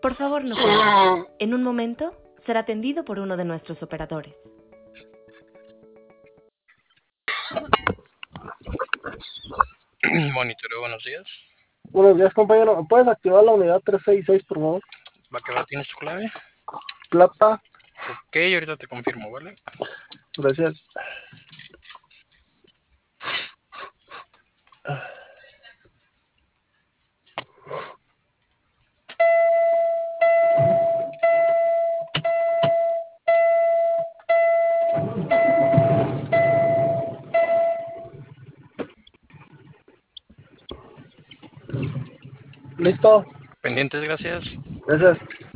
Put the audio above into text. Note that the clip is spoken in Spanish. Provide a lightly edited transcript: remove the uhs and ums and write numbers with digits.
Por favor, no cuelgue. En un momento será atendido por uno de nuestros operadores. Monitoreo, buenos días. Buenos días, compañero. ¿Puedes activar la unidad 366, por favor? ¿Va que va? ¿Tienes tu clave? Plata. Ok, ahorita te confirmo, ¿vale? Gracias. Listo. Pendientes, gracias. Gracias.